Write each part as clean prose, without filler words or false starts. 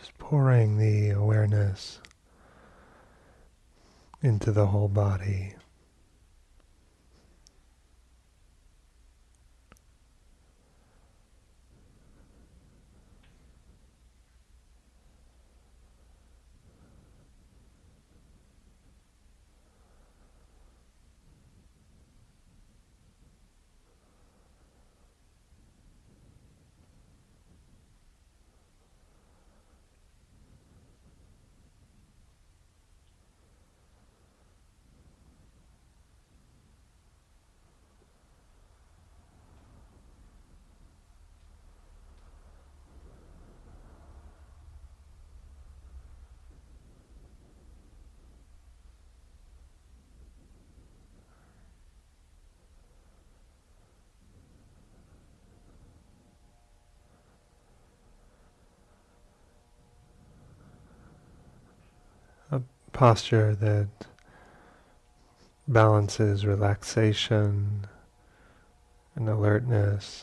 Just pouring the awareness into the whole body. A posture that balances relaxation and alertness.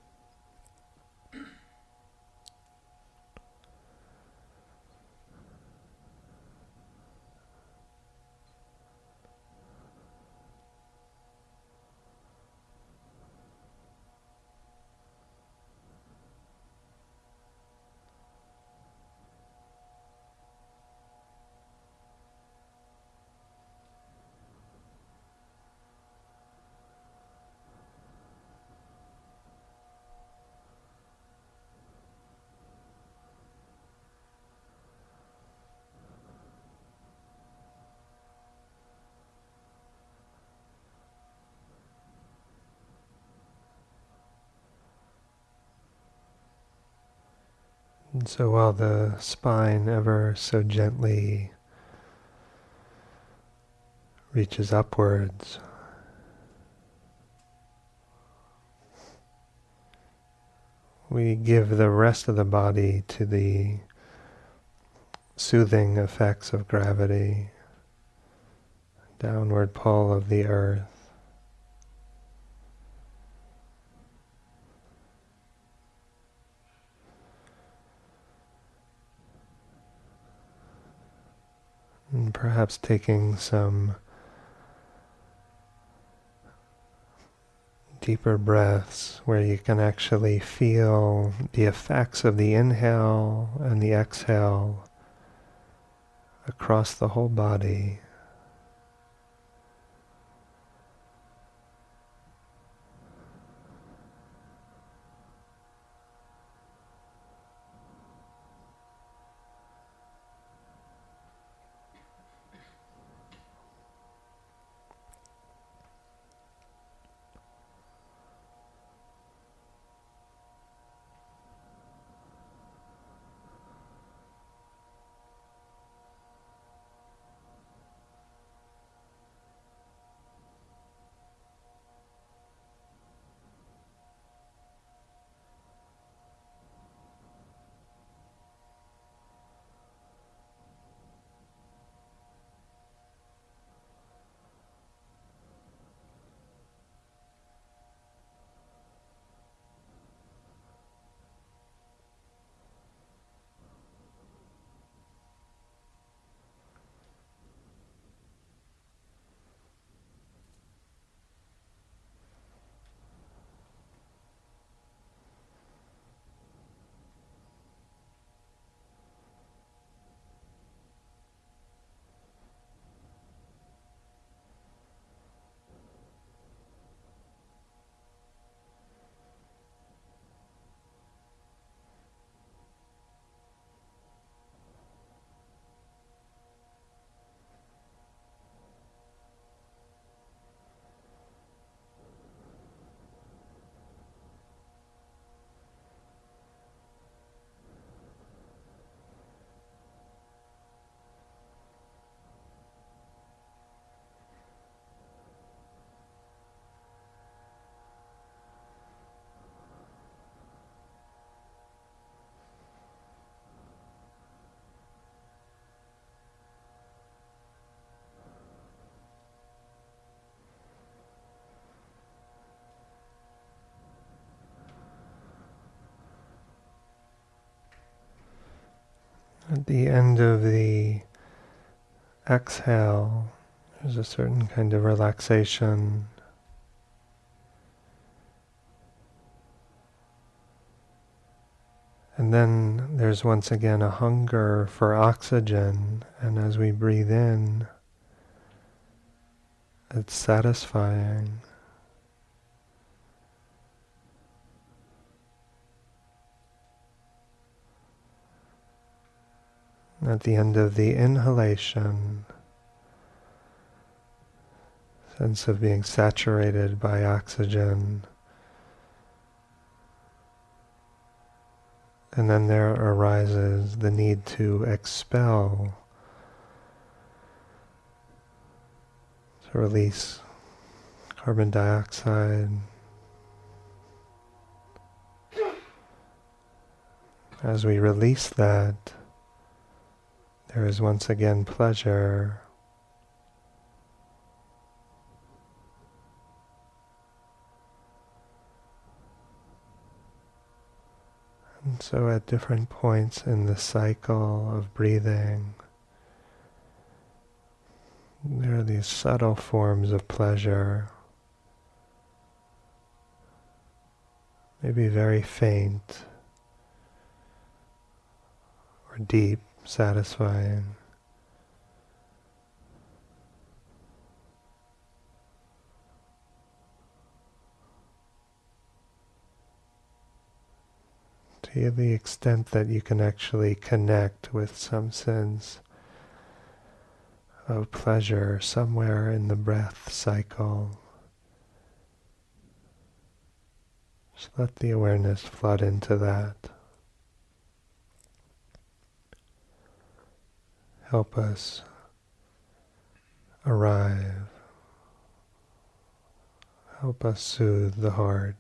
And so while the spine ever so gently reaches upwards, we give the rest of the body to the soothing effects of gravity, downward pull of the earth. And perhaps taking some deeper breaths where you can actually feel the effects of the inhale and the exhale across the whole body. At the end of the exhale, there's a certain kind of relaxation. And then there's once again a hunger for oxygen, and as we breathe in, it's satisfying. At the end of the inhalation, sense of being saturated by oxygen. And then there arises the need to expel, to release carbon dioxide. As we release that, there is once again pleasure. And so at different points in the cycle of breathing, there are these subtle forms of pleasure, maybe very faint or deep, satisfying. To the extent that you can actually connect with some sense of pleasure somewhere in the breath cycle, just let the awareness flood into that. Help us arrive. Help us soothe the heart.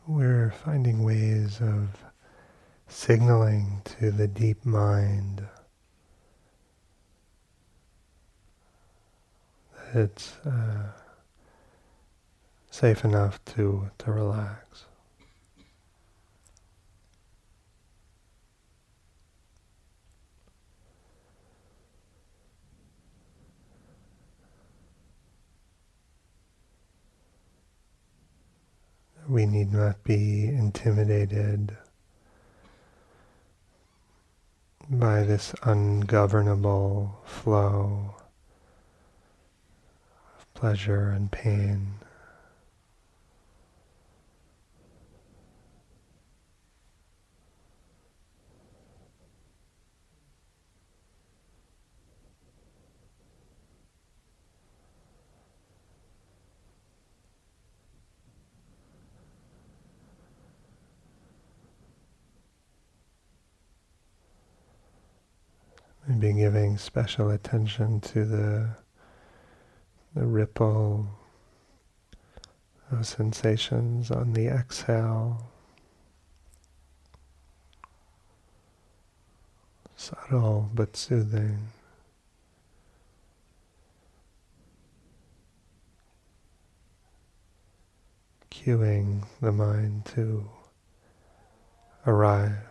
we're finding ways of signaling to the deep mind that it's safe enough to relax. We need not be intimidated by this ungovernable flow of pleasure and pain. Maybe giving special attention to the ripple of sensations on the exhale. Subtle but soothing. Cueing the mind to arrive.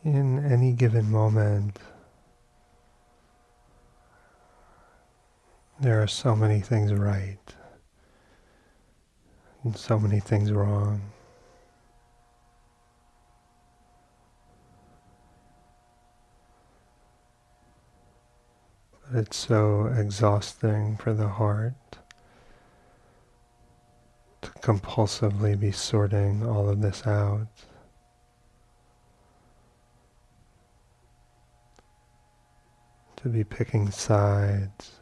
in any given moment, there are so many things right and so many things wrong. But it's so exhausting for the heart to compulsively be sorting all of this out. To be picking sides.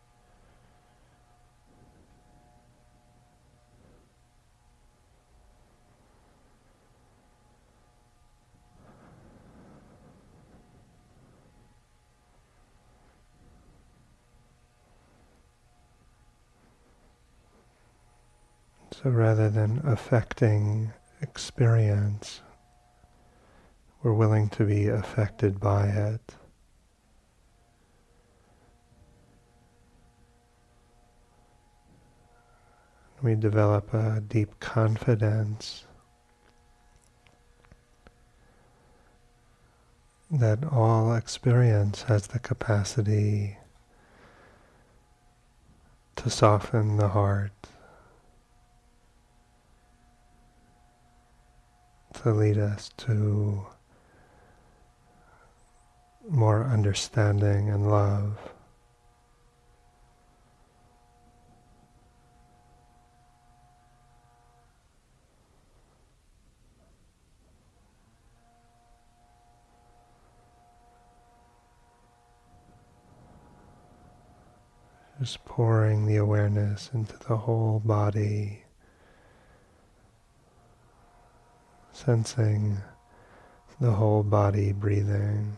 So rather than affecting experience, we're willing to be affected by it. We develop a deep confidence that all experience has the capacity to soften the heart, to lead us to more understanding and love. Just pouring the awareness into the whole body, sensing the whole body breathing.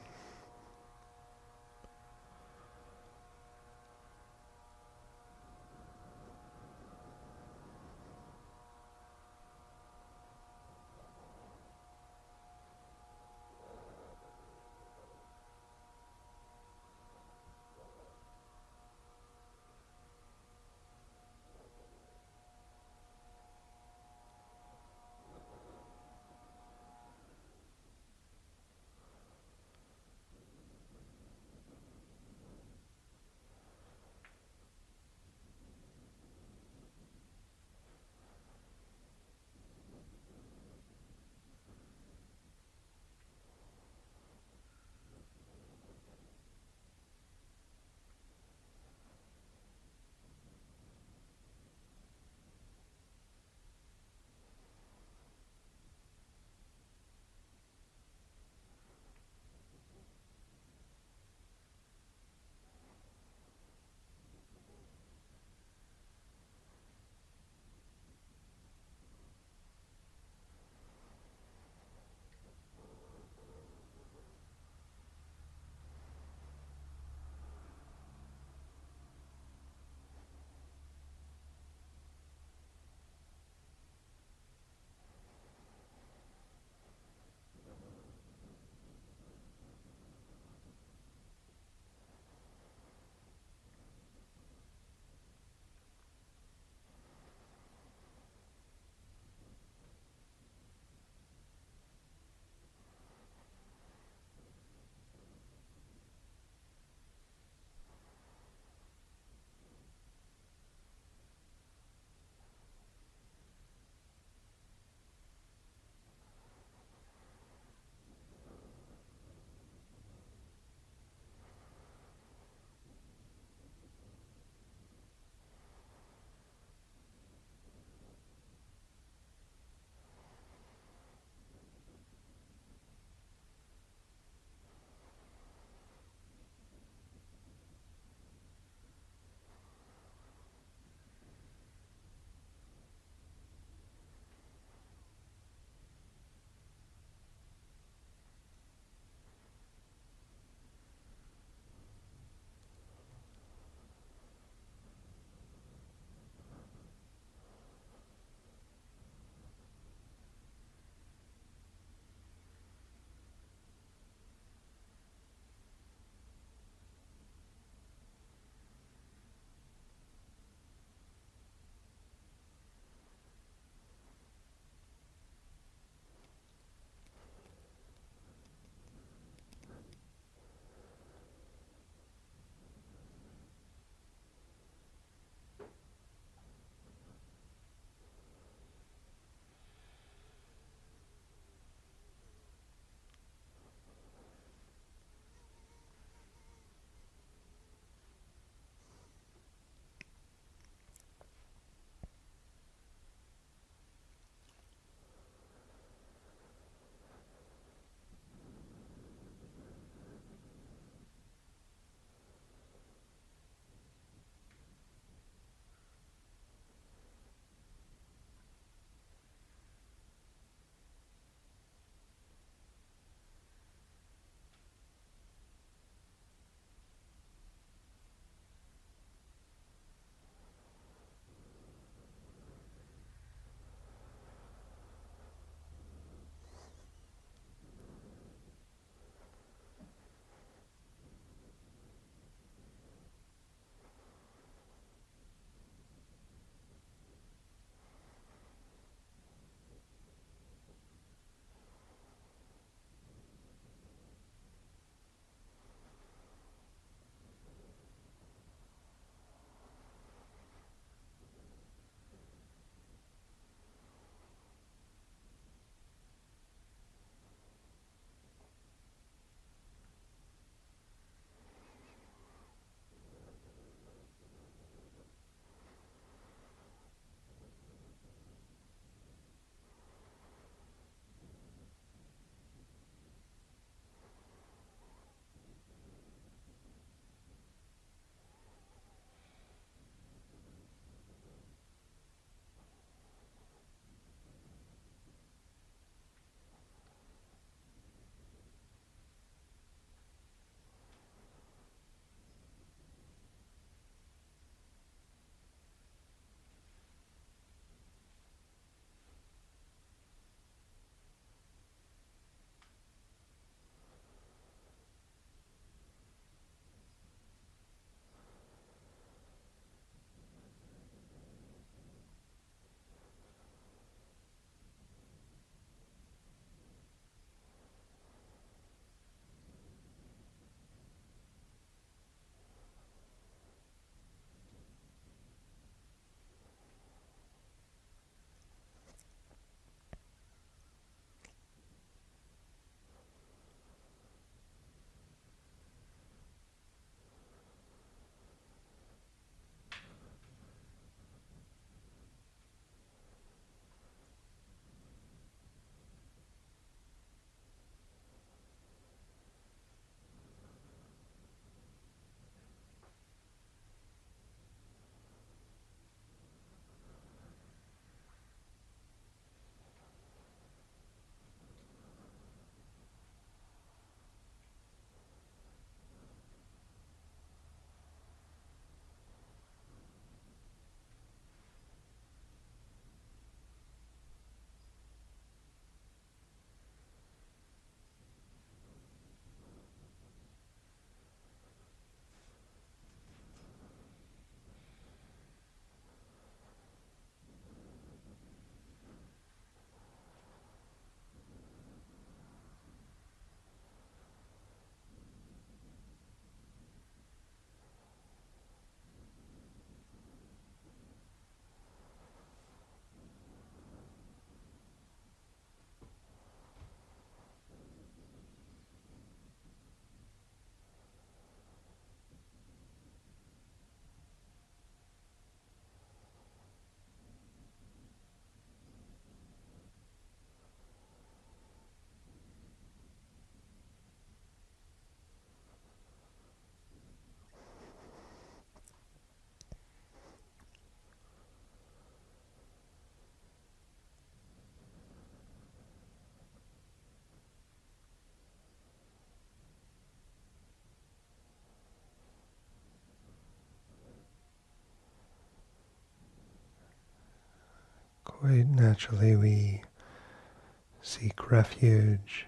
Quite naturally we seek refuge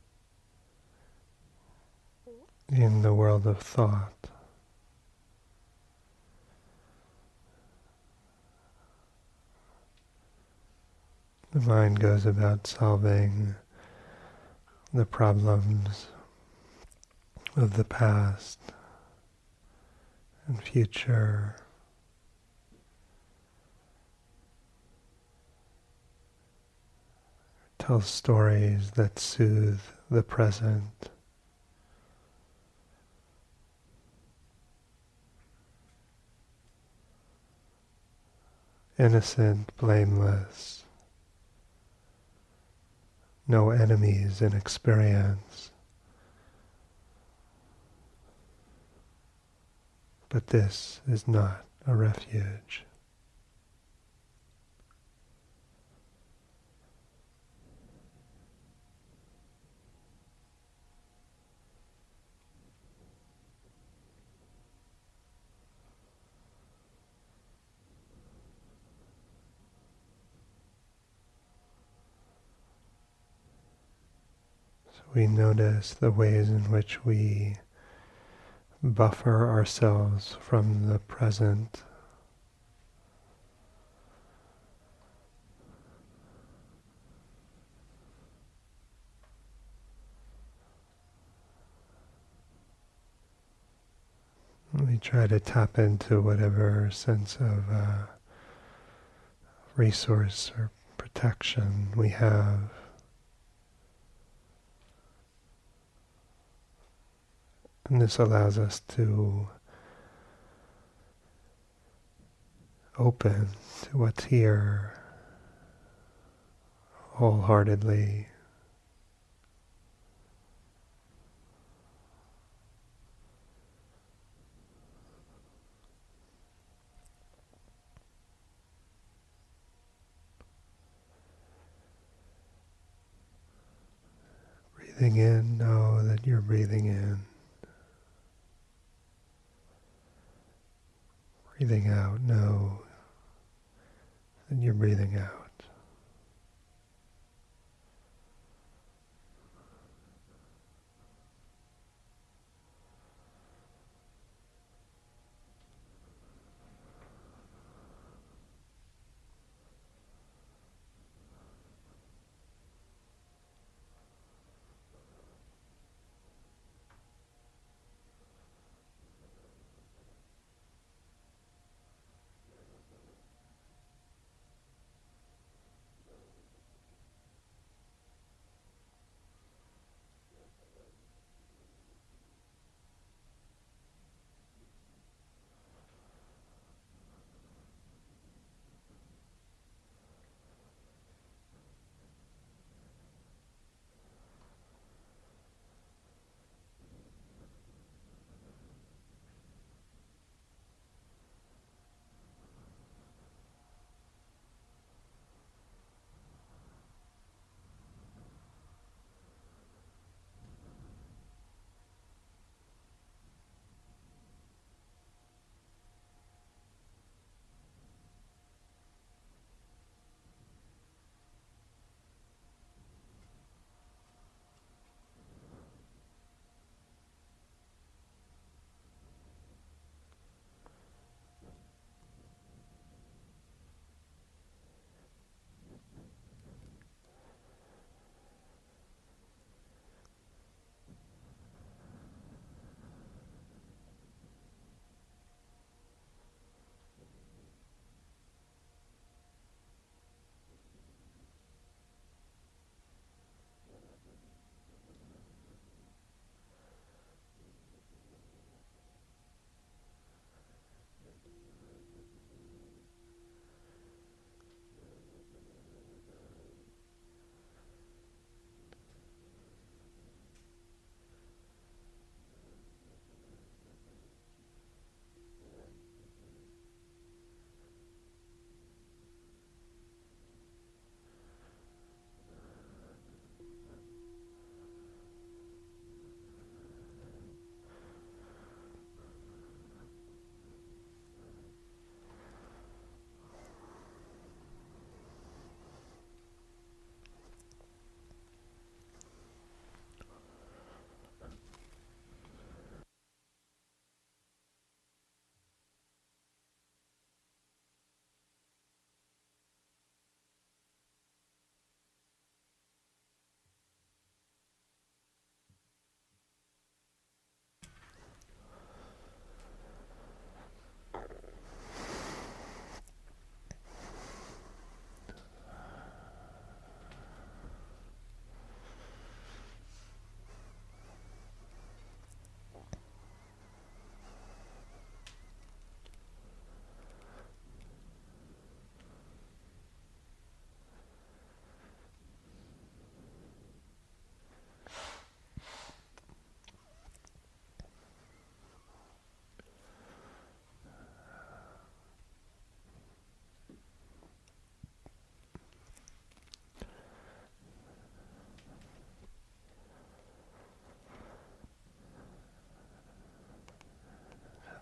in the world of thought. The mind goes about solving the problems of the past and future. Tells stories that soothe the present. Innocent, blameless, no enemies in experience. But this is not a refuge. So we notice the ways in which we buffer ourselves from the present. We try to tap into whatever sense of resource or protection we have. And this allows us to open to what's here wholeheartedly. Breathing in, know that you're breathing in. Breathing out, know that you're breathing out.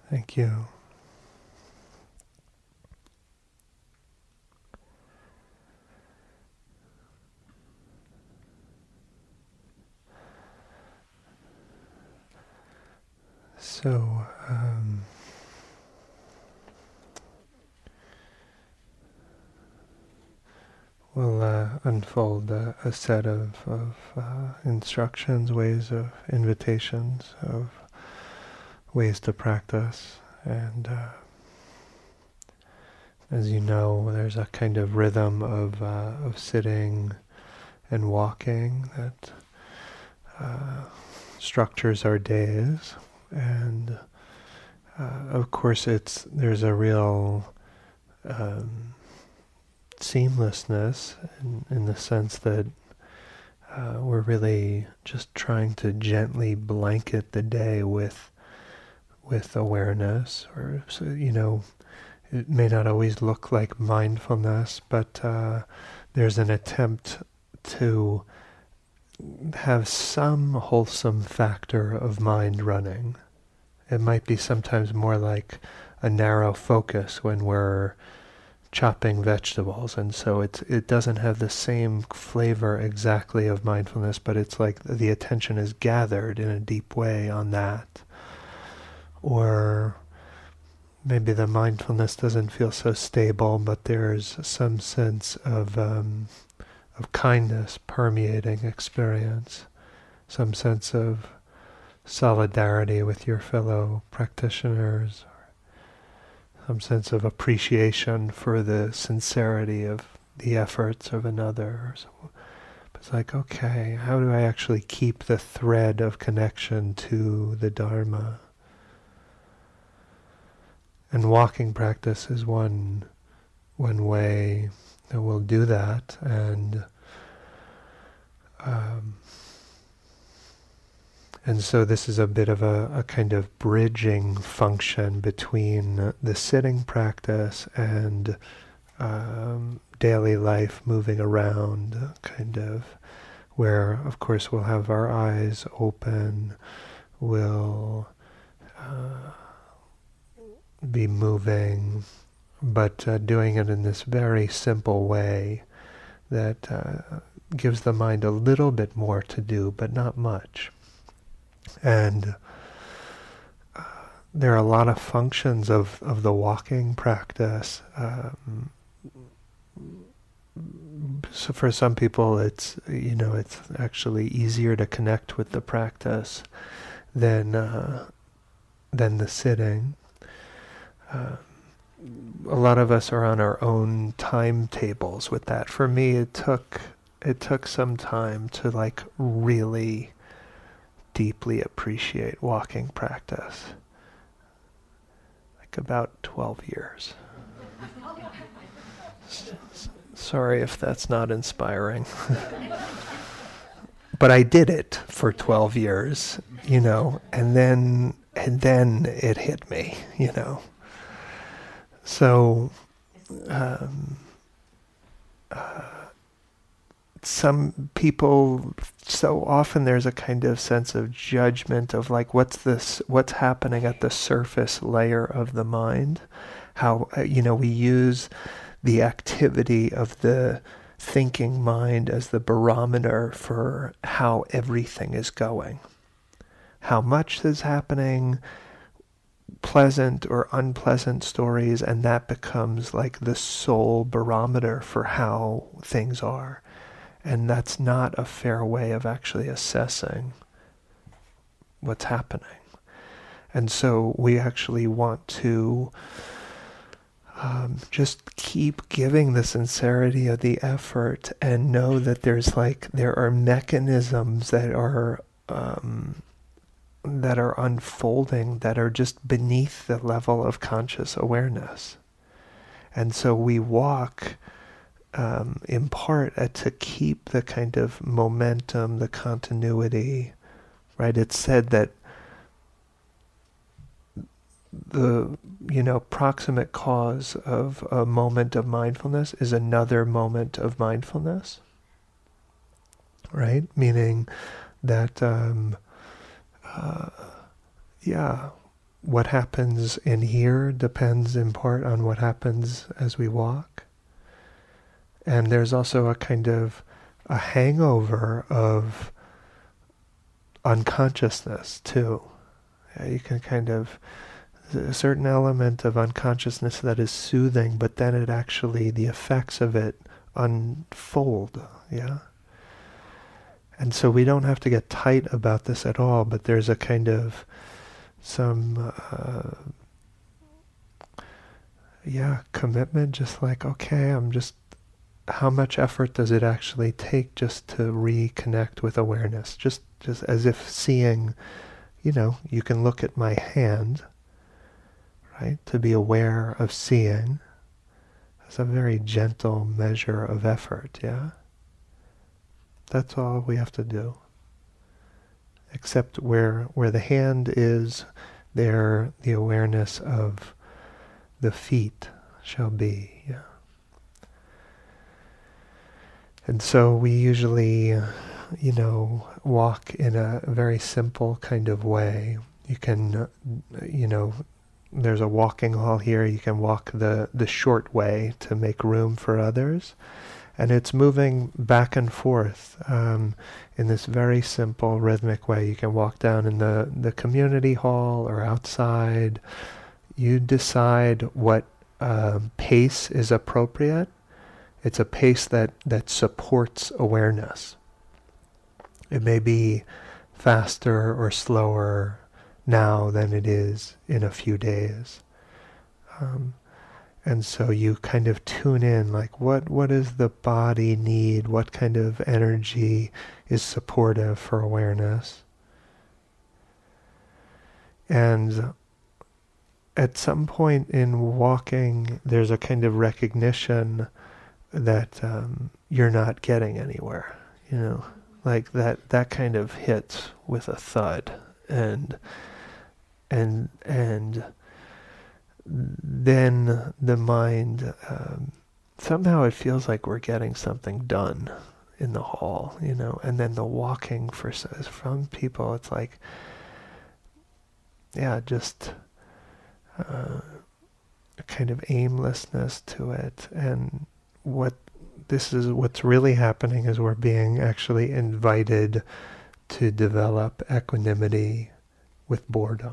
Thank you. So, we'll unfold a set of instructions, ways of invitations, of ways to practice. And as you know, there's a kind of rhythm of sitting and walking that structures our days. And of course, there's a real seamlessness in the sense that we're really just trying to gently blanket the day with awareness, or it may not always look like mindfulness, but there's an attempt to have some wholesome factor of mind running. It might be sometimes more like a narrow focus when we're chopping vegetables, and so it doesn't have the same flavor exactly of mindfulness, but it's like the attention is gathered in a deep way on that. Or maybe the mindfulness doesn't feel so stable, but there's some sense of kindness permeating experience, some sense of solidarity with your fellow practitioners, some sense of appreciation for the sincerity of the efforts of another. So it's like, okay, how do I actually keep the thread of connection to the Dharma? And walking practice is one way that we'll do that, and so this is a bit of a kind of bridging function between the sitting practice and daily life, moving around, kind of, where of course we'll have our eyes open, we'll be moving, but doing it in this very simple way that gives the mind a little bit more to do, but not much. And there are a lot of functions of the walking practice. So for some people, it's actually easier to connect with the practice than the sitting. A lot of us are on our own timetables with that. For me, it took some time to really deeply appreciate walking practice. About 12 years. Sorry if that's not inspiring. But I did it for 12 years, and then it hit me, So, some people, so often there's a kind of sense of judgment of what's happening at the surface layer of the mind. How, we use the activity of the thinking mind as the barometer for how everything is going. How much is happening, pleasant or unpleasant stories, and that becomes like the sole barometer for how things are. And that's not a fair way of actually assessing what's happening. And so we actually want to just keep giving the sincerity of the effort and know that there are mechanisms that are unfolding that are just beneath the level of conscious awareness. And so we walk in part to keep the kind of momentum, the continuity, right? It's said that the proximate cause of a moment of mindfulness is another moment of mindfulness, right? Meaning that what happens in here depends in part on what happens as we walk. And there's also a kind of a hangover of unconsciousness too. You can kind of, a certain element of unconsciousness that is soothing, but then it actually, the effects of it unfold, yeah? And so we don't have to get tight about this at all, but there's a kind of some, commitment, just like, okay, how much effort does it actually take just to reconnect with awareness? Just as if seeing, you can look at my hand, right? To be aware of seeing is a very gentle measure of effort, yeah? That's all we have to do. Except where the hand is, there the awareness of the feet shall be, yeah? And so we usually, walk in a very simple kind of way. You can, there's a walking hall here. You can walk the short way to make room for others. And it's moving back and forth in this very simple rhythmic way. You can walk down in the community hall or outside. You decide what pace is appropriate. It's a pace that supports awareness. It may be faster or slower now than it is in a few days. And so you kind of tune in, like what does the body need? What kind of energy is supportive for awareness? And at some point in walking, there's a kind of recognition that you're not getting anywhere, like that kind of hits with a thud, and then the mind, somehow it feels like we're getting something done in the hall, and then the walking from people, it's like, just a kind of aimlessness to it. And what's really happening is we're being actually invited to develop equanimity with boredom.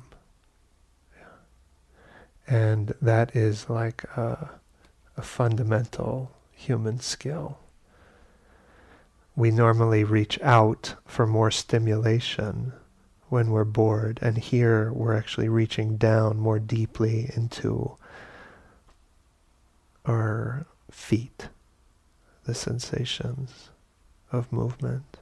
And that is like a fundamental human skill. We normally reach out for more stimulation when we're bored, and here we're actually reaching down more deeply into our feet, the sensations of movement.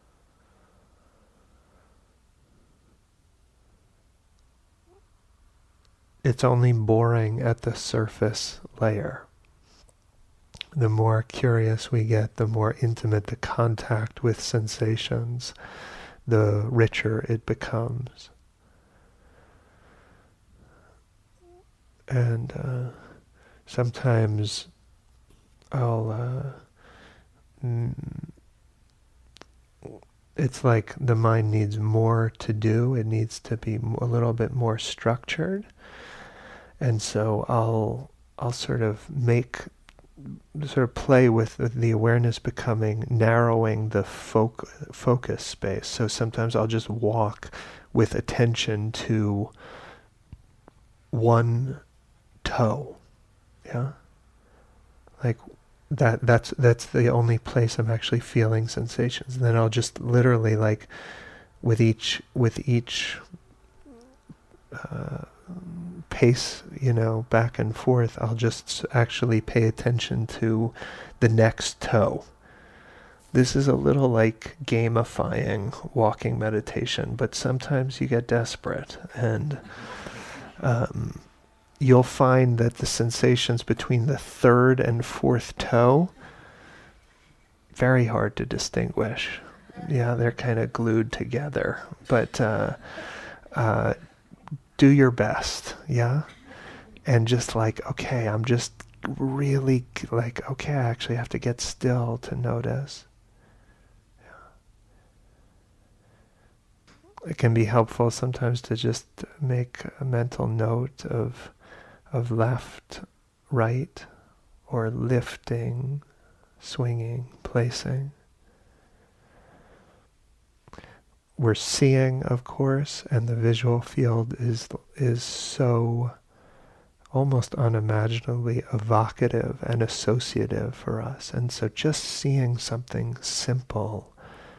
It's only boring at the surface layer. The more curious we get, the more intimate the contact with sensations, the richer it becomes. And sometimes it's like the mind needs more to do. It needs to be a little bit more structured. And so I'll sort of play with the awareness becoming, narrowing the focus space. So sometimes I'll just walk with attention to one toe, yeah? Like that's the only place I'm actually feeling sensations. And then I'll just literally, like, with each pace, back and forth, I'll just actually pay attention to the next toe. This is a little like gamifying walking meditation, but sometimes you get desperate, and you'll find that the sensations between the third and fourth toe, very hard to distinguish. Yeah, they're kind of glued together, but do your best, yeah? And just like, okay, I'm just really like, okay, I actually have to get still to notice. it can be helpful sometimes to just make a mental note of left, right, or lifting, swinging, placing. We're seeing, of course, and the visual field is so almost unimaginably evocative and associative for us. And so just seeing something simple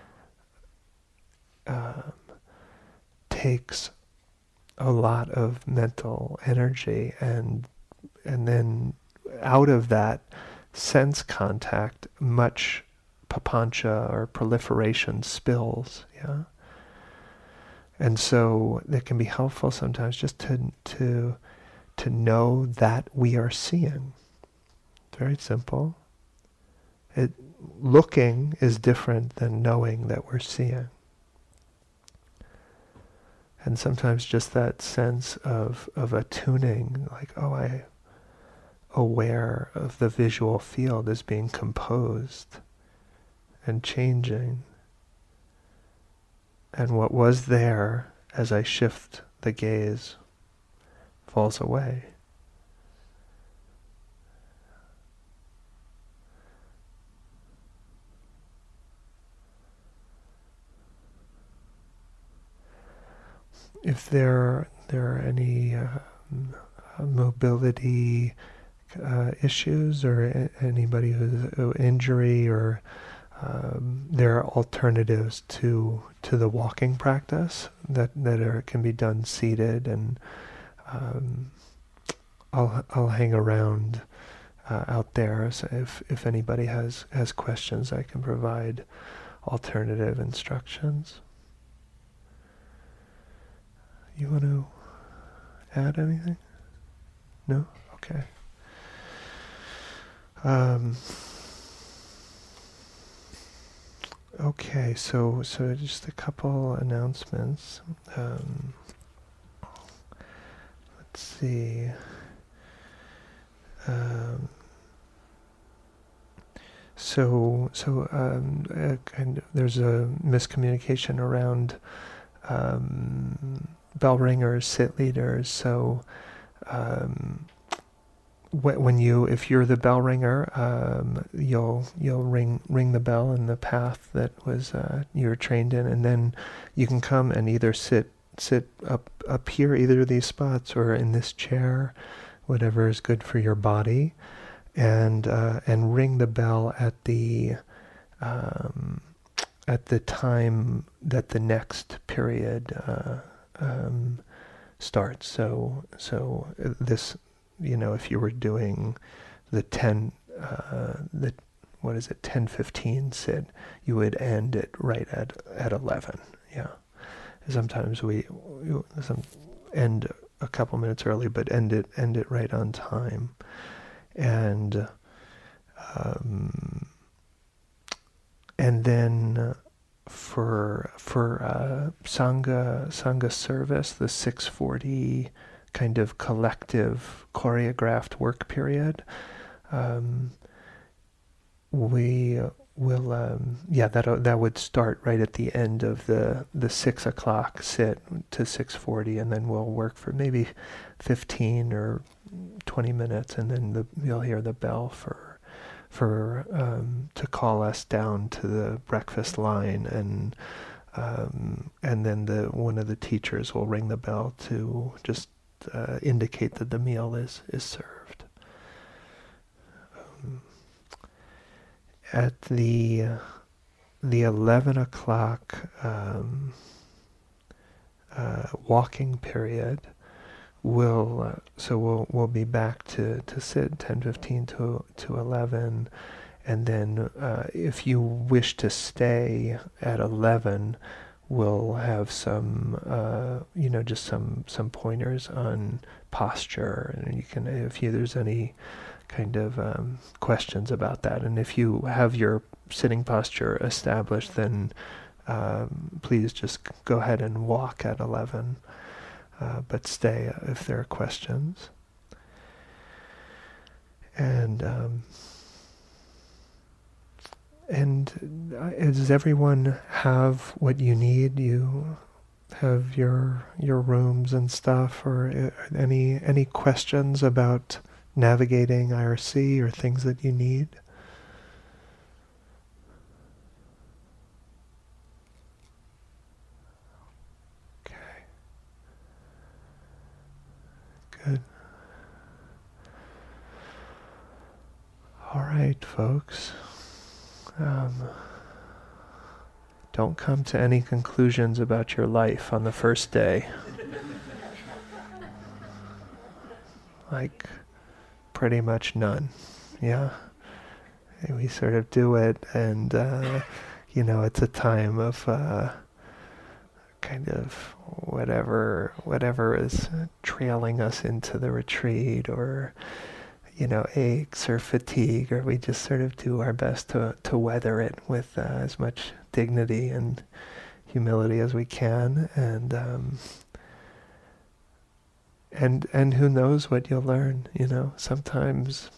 takes a lot of mental energy, and then out of that sense contact, much papancha or proliferation spills. Yeah. And so it can be helpful sometimes just to know that we are seeing. Very simple. Looking is different than knowing that we're seeing. And sometimes just that sense of attuning, like, oh, I'm aware of the visual field as being composed and changing. And what was there as I shift the gaze falls away. If there are any mobility issues, or anybody who's injury, or there are alternatives to the walking practice that can be done seated, and I'll hang around out there. So if anybody has questions, I can provide alternative instructions. You want to add anything? No? Okay. Okay, so just a couple announcements. Let's see. Kind of, there's a miscommunication around bell ringers, sit leaders. So if you're the bell ringer, you'll ring the bell in the path that was you were trained in, and then you can come and either sit up here, either of these spots, or in this chair, whatever is good for your body, and ring the bell at the time that the next period starts. So this, if you were doing the 10:15 sit, you would end it right at 11. Yeah. Sometimes we end a couple minutes early, but end it right on time. And then for Sangha service, the 6:40 kind of collective choreographed work period, we will that would start right at the end of the 6 o'clock sit to 6:40, and then we'll work for maybe 15 or 20 minutes, and then you'll hear the bell for to call us down to the breakfast line, and then one of the teachers will ring the bell to just indicate that the meal is served. At the 11 o'clock walking period, we'll be back to sit 10:15 to 11, and then if you wish to stay at 11, we'll have some just some pointers on posture, and you can, if there's any kind of questions about that, and if you have your sitting posture established, then please just go ahead and walk at 11. But stay if there are questions. And does everyone have what you need? have your rooms and stuff, or any questions about navigating IRC or things that you need? Okay. Good. All right, folks. Don't come to any conclusions about your life on the first day. Like, pretty much none. Yeah? We sort of do it, and, it's a time of kind of whatever is trailing us into the retreat, or aches or fatigue, or we just sort of do our best to weather it with as much dignity and humility as we can, and who knows what you'll learn. Sometimes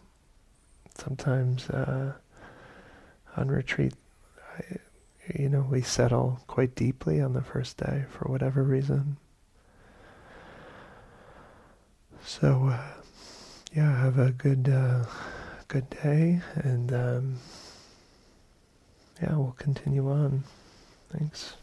on retreat, we settle quite deeply on the first day for whatever reason. So have a good day, and we'll continue on. Thanks.